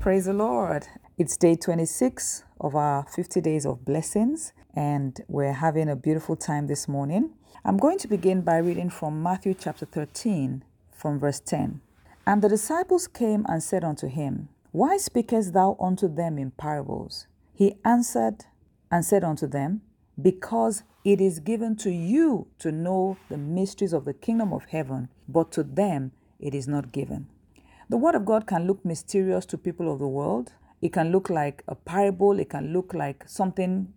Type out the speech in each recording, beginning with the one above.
Praise the Lord. It's day 26 of our 50 days of blessings, and we're having a beautiful time this morning. I'm going to begin by reading from Matthew chapter 13, from verse 10. And the disciples came and said unto him, Why speakest thou unto them in parables? He answered and said unto them, Because it is given to you to know the mysteries of the kingdom of heaven, but to them it is not given. The word of God can look mysterious to people of the world. It can look like a parable. It can look like something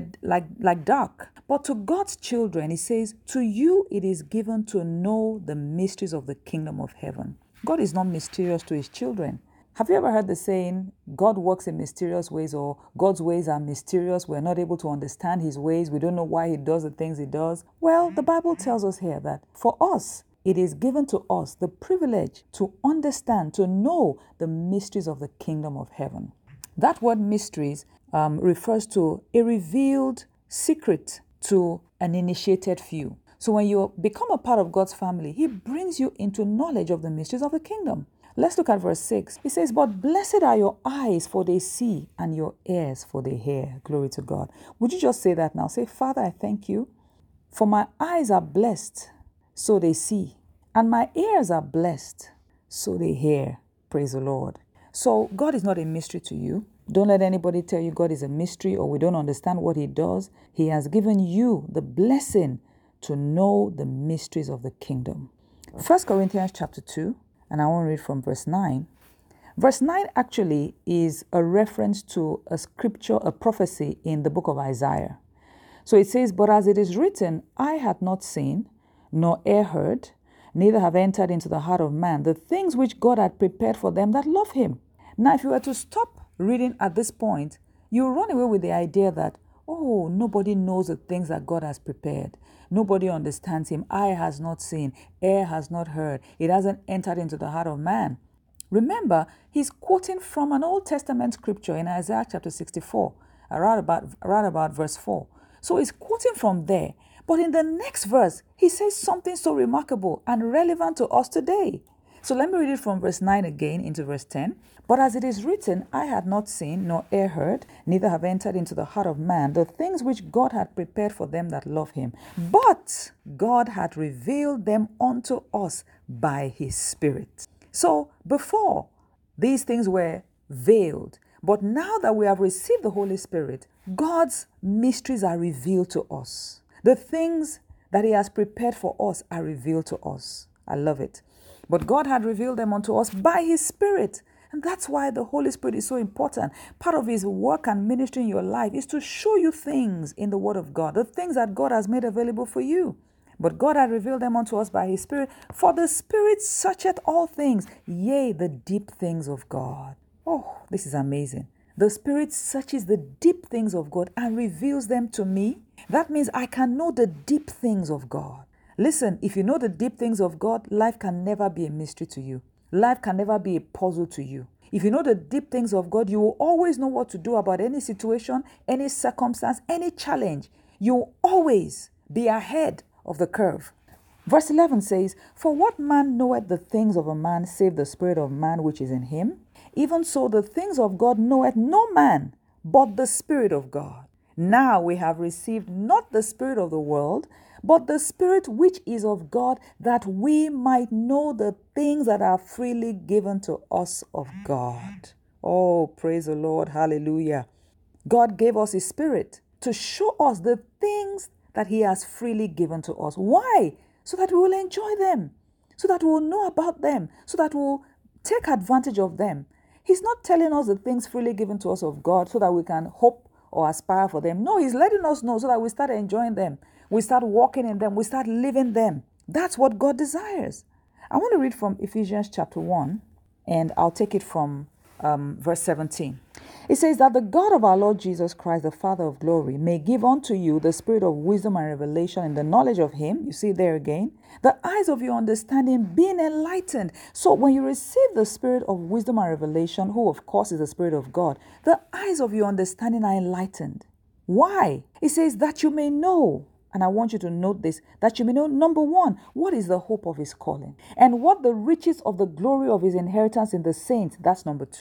like dark. But to God's children, he says, to you it is given to know the mysteries of the kingdom of heaven. God is not mysterious to his children. Have you ever heard the saying, God works in mysterious ways, or God's ways are mysterious? We're not able to understand his ways. We don't know why he does the things he does. Well, the Bible tells us here that for us, it is given to us the privilege to understand, to know the mysteries of the kingdom of heaven. That word mysteries refers to a revealed secret to an initiated few. So when you become a part of God's family, he brings you into knowledge of the mysteries of the kingdom. Let's look at verse 6. He says, But blessed are your eyes, for they see, and your ears, for they hear. Glory to God. Would you just say that now? Say, Father, I thank you, for my eyes are blessed, so they see, and my ears are blessed, so they hear. Praise the Lord. So God is not a mystery to you. Don't let anybody tell you God is a mystery or we don't understand what he does. He has given you the blessing to know the mysteries of the kingdom. 1 Corinthians chapter 2, and I want to read from verse 9. Verse 9 actually is a reference to a scripture, a prophecy in the book of Isaiah. So it says, But as it is written, eye hath not seen, nor ear heard, neither have entered into the heart of man the things which God had prepared for them that love him. Now, if you were to stop reading at this point, you run away with the idea that, oh, nobody knows the things that God has prepared. Nobody understands him. Eye has not seen, ear has not heard. It hasn't entered into the heart of man. Remember, he's quoting from an Old Testament scripture in Isaiah chapter 64, around about verse 4. So he's quoting from there. But in the next verse, he says something so remarkable and relevant to us today. So let me read it from verse 9 again into verse 10. But as it is written, eye had not seen, nor ear heard, neither have entered into the heart of man the things which God had prepared for them that love him. But God had revealed them unto us by his Spirit. So before, these things were veiled. But now that we have received the Holy Spirit, God's mysteries are revealed to us. The things that he has prepared for us are revealed to us. I love it. But God had revealed them unto us by his Spirit. And that's why the Holy Spirit is so important. Part of his work and ministry in your life is to show you things in the Word of God, the things that God has made available for you. But God had revealed them unto us by his Spirit. For the Spirit searcheth all things, yea, the deep things of God. Oh, this is amazing. The Spirit searches the deep things of God and reveals them to me. That means I can know the deep things of God. Listen, if you know the deep things of God, life can never be a mystery to you. Life can never be a puzzle to you. If you know the deep things of God, you will always know what to do about any situation, any circumstance, any challenge. You will always be ahead of the curve. Verse 11 says, For what man knoweth the things of a man save the spirit of man which is in him? Even so the things of God knoweth no man, but the Spirit of God. Now we have received not the spirit of the world, but the Spirit which is of God, that we might know the things that are freely given to us of God. Oh, praise the Lord. Hallelujah. God gave us his Spirit to show us the things that he has freely given to us. Why? So that we will enjoy them, so that we will know about them, so that we will take advantage of them. He's not telling us the things freely given to us of God so that we can hope or aspire for them. No, he's letting us know so that we start enjoying them. We start walking in them. We start living them. That's what God desires. I want to read from Ephesians chapter 1, and I'll take it from verse 17. It says that the God of our Lord Jesus Christ, the Father of glory, may give unto you the spirit of wisdom and revelation in the knowledge of him. You see there again, the eyes of your understanding being enlightened. So when you receive the spirit of wisdom and revelation, who of course is the Spirit of God, the eyes of your understanding are enlightened. Why? It says that you may know. And I want you to note this, that you may know, number one, what is the hope of his calling? And what the riches of the glory of his inheritance in the saints, that's number two.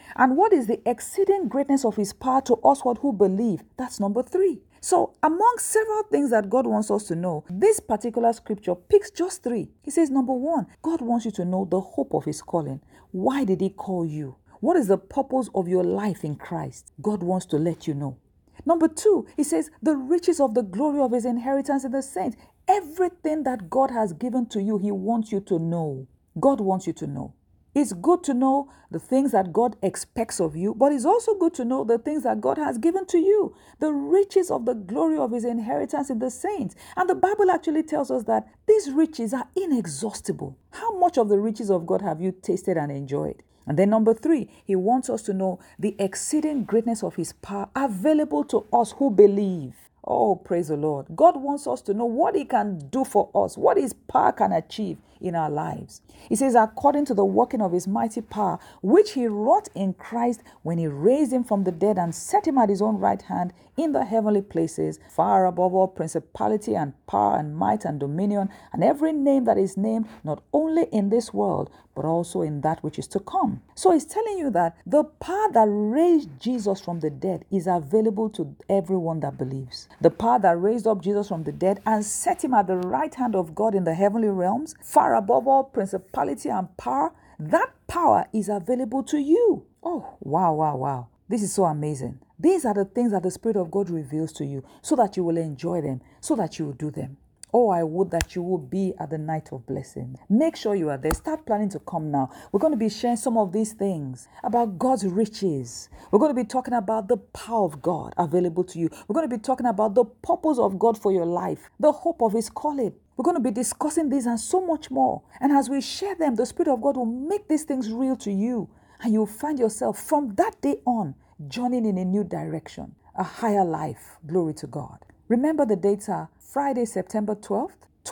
And what is the exceeding greatness of his power to us who believe? That's number 3. So among several things that God wants us to know, this particular scripture picks just 3. He says, number 1, God wants you to know the hope of his calling. Why did he call you? What is the purpose of your life in Christ? God wants to let you know. Number 2, he says, the riches of the glory of his inheritance in the saints. Everything that God has given to you, he wants you to know. God wants you to know. It's good to know the things that God expects of you, but it's also good to know the things that God has given to you. The riches of the glory of his inheritance in the saints. And the Bible actually tells us that these riches are inexhaustible. How much of the riches of God have you tasted and enjoyed? And then number 3, he wants us to know the exceeding greatness of his power available to us who believe. Oh, praise the Lord. God wants us to know what he can do for us, what his power can achieve in our lives. He says, according to the working of his mighty power, which he wrought in Christ when he raised him from the dead and set him at his own right hand in the heavenly places, far above all principality and power and might and dominion, and every name that is named, not only in this world, but also in that which is to come. So he's telling you that the power that raised Jesus from the dead is available to everyone that believes. The power that raised up Jesus from the dead and set him at the right hand of God in the heavenly realms, far above all principality and power, that power is available to you. Oh, wow, wow, wow. This is so amazing. These are the things that the Spirit of God reveals to you so that you will enjoy them, so that you will do them. Oh, I would that you will be at the night of blessing. Make sure you are there. Start planning to come now. We're going to be sharing some of these things about God's riches. We're going to be talking about the power of God available to you. We're going to be talking about the purpose of God for your life, the hope of his calling. We're going to be discussing these and so much more. And as we share them, the Spirit of God will make these things real to you. And you'll find yourself from that day on journeying in a new direction, a higher life. Glory to God. Remember the dates are Friday, September 12th,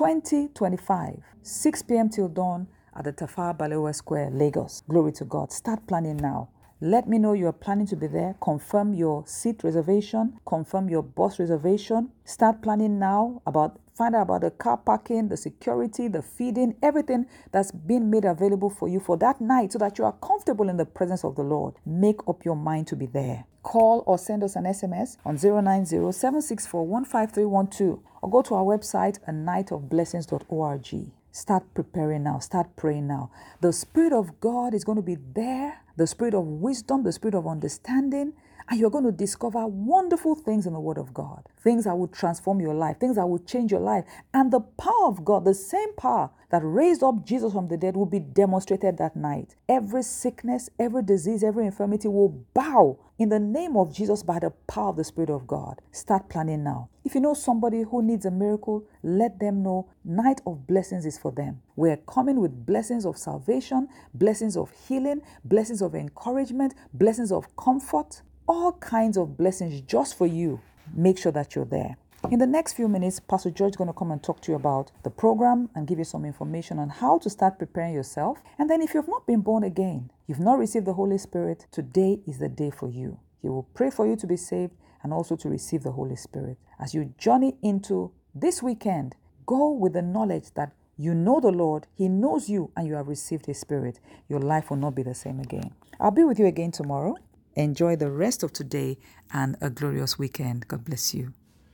2025, 6 p.m. till dawn at the Tafawa Balewa Square, Lagos. Glory to God. Start planning now. Let me know you are planning to be there. Confirm your seat reservation. Confirm your bus reservation. Start planning now find out about the car parking, the security, the feeding, everything that's been made available for you for that night so that you are comfortable in the presence of the Lord. Make up your mind to be there. Call or send us an SMS on 090-764-15312 or go to our website, anightofblessings.org. Start preparing now. Start praying now. The Spirit of God is going to be there. The Spirit of wisdom, the Spirit of understanding. And you're going to discover wonderful things in the Word of God. Things that will transform your life. Things that will change your life. And the power of God, the same power that raised up Jesus from the dead, will be demonstrated that night. Every sickness, every disease, every infirmity will bow in the name of Jesus by the power of the Spirit of God. Start planning now. If you know somebody who needs a miracle, let them know Night of Blessings is for them. We're coming with blessings of salvation, blessings of healing, blessings of encouragement, blessings of comfort, all kinds of blessings just for you. Make sure that you're there. In the next few minutes, Pastor George is going to come and talk to you about the program and give you some information on how to start preparing yourself. And then if you've not been born again, you've not received the Holy Spirit, today is the day for you. He will pray for you to be saved and also to receive the Holy Spirit. As you journey into this weekend, go with the knowledge that you know the Lord, He knows you, and you have received His Spirit. Your life will not be the same again. I'll be with you again tomorrow. Enjoy the rest of today and a glorious weekend. God bless you.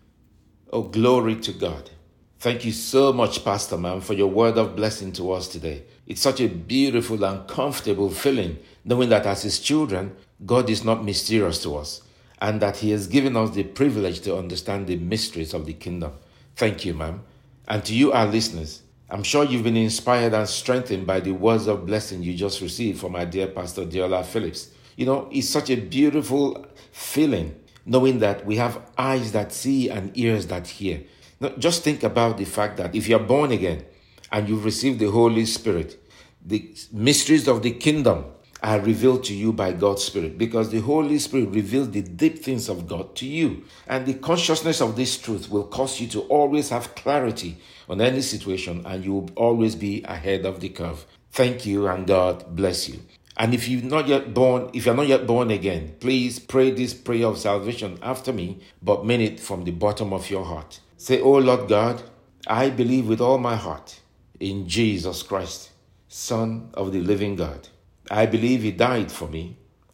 Oh, glory to God. Thank you so much, Pastor Man, for your word of blessing to us today. It's such a beautiful and comfortable feeling knowing that as His children, God is not mysterious to us and that He has given us the privilege to understand the mysteries of the kingdom. Thank you, ma'am. And to you, our listeners, I'm sure you've been inspired and strengthened by the words of blessing you just received from our dear Pastor Deola Phillips. You know, it's such a beautiful feeling knowing that we have eyes that see and ears that hear. Now, just think about the fact that if you're born again and you've received the Holy Spirit, the mysteries of the kingdom are revealed to you by God's Spirit, because the Holy Spirit reveals the deep things of God to you. And the consciousness of this truth will cause you to always have clarity on any situation, and you will always be ahead of the curve. Thank you, and God bless you. And if you're not yet born again, please pray this prayer of salvation after me, but mean it from the bottom of your heart. Say, "Oh Lord God, I believe with all my heart in Jesus Christ, Son of the living God. I believe He died for me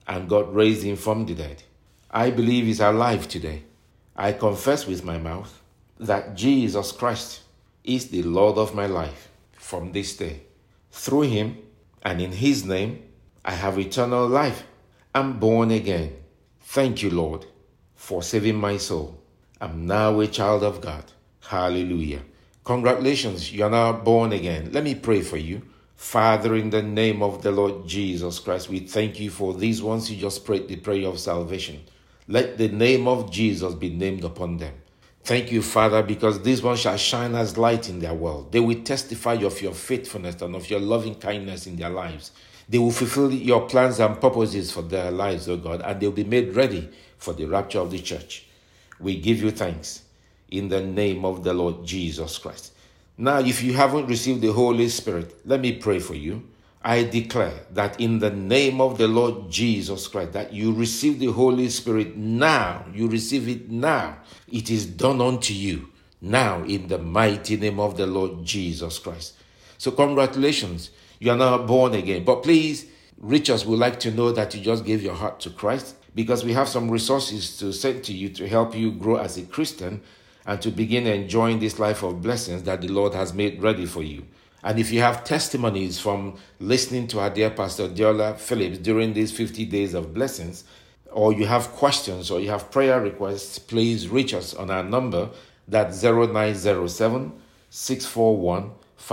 and God raised him from the dead. I believe he's alive today. I confess with my mouth that Jesus Christ is the Lord of my life from this day. Through him and in his name, I have eternal life. I'm born again. Thank you, Lord, for saving my soul. I'm now a child of God. Hallelujah. Congratulations, you are now born again. Let me pray for you. Father, in the name of the Lord Jesus Christ, we thank you for these ones who just prayed the prayer of salvation. Let the name of Jesus be named upon them. Thank you, Father, because these ones shall shine as light in their world. They will testify of your faithfulness and of your loving kindness in their lives. They will fulfill your plans and purposes for their lives, O God, and they will be made ready for the rapture of the church. We give you thanks in the name of the Lord Jesus Christ. Now, if you haven't received the Holy Spirit, let me pray for you. I declare that in the name of the Lord Jesus Christ, that you receive the Holy Spirit now. You receive it now. It is done unto you now in the mighty name of the Lord Jesus Christ. So congratulations, you are now born again. But please, reach us. We'd like to know that you just gave your heart to Christ, because we have some resources to send to you to help you grow as a Christian and to begin enjoying this life of blessings that the Lord has made ready for you. And if you have testimonies from listening to our dear Pastor Deola Phillips during these 50 days of blessings, or you have questions or you have prayer requests, please reach us on our number, that's 0907 641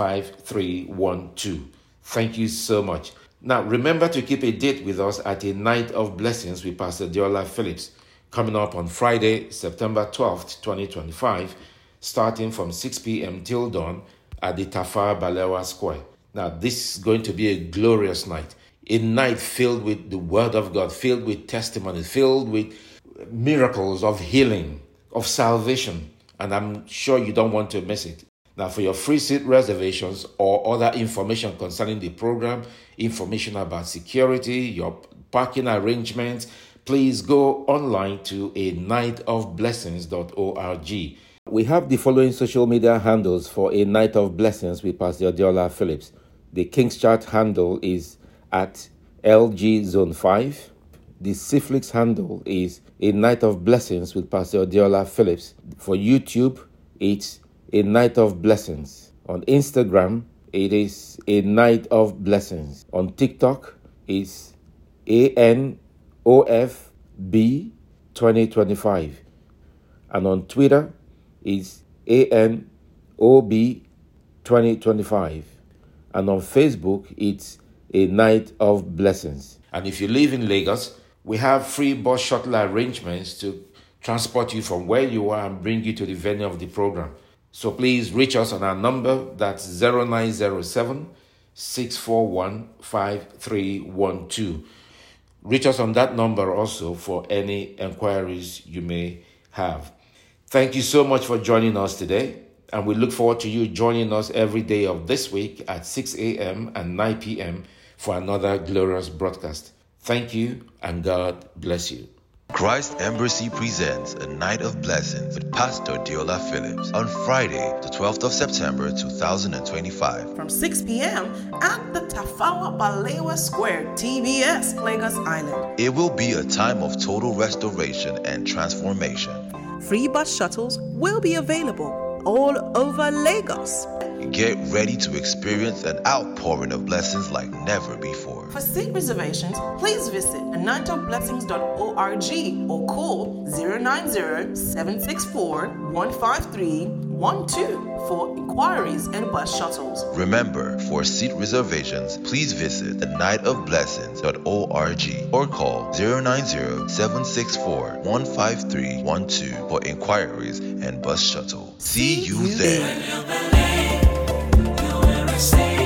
5312. Thank you so much. Now, remember to keep a date with us at a night of blessings with Pastor Deola Phillips, coming up on Friday, September 12th, 2025, starting from 6 p.m. till dawn at the Tafawa Balewa Square. Now, this is going to be a glorious night, a night filled with the Word of God, filled with testimonies, filled with miracles of healing, of salvation, and I'm sure you don't want to miss it. Now, for your free seat reservations or other information concerning the program, information about security, your parking arrangements, please go online to anightofblessings.org. We have the following social media handles for A Night of Blessings with Pastor Deola Phillips. The King's Chart handle is at LG Zone 5. The Ciflix handle is A Night of Blessings with Pastor Deola Phillips. For YouTube, it's A Night of Blessings. On Instagram, it is A Night of Blessings. On TikTok, it's ANOFB 2025. And on Twitter, is ANOB 2025. And on Facebook, it's A Night of Blessings. And if you live in Lagos, we have free bus shuttle arrangements to transport you from where you are and bring you to the venue of the program. So please reach us on our number, that's 0907 641 5312. Reach us on that number also for any enquiries you may have. Thank you so much for joining us today, and we look forward to you joining us every day of this week at 6 a.m. and 9 p.m. for another glorious broadcast. Thank you, and God bless you. Christ Embassy presents A Night of Blessings with Pastor Deola Phillips on Friday, the 12th of September 2025. From 6 p.m. at the Tafawa Balewa Square, TBS, Lagos Island. It will be a time of total restoration and transformation. Free bus shuttles will be available all over Lagos. Get ready to experience an outpouring of blessings like never before. For seat reservations, please visit anightofblessings.org or call 090-764-15312 for inquiries and bus shuttles. Remember, for seat reservations, please visit anightofblessings.org or call 090-764-15312 for inquiries and bus shuttle. See you there. Say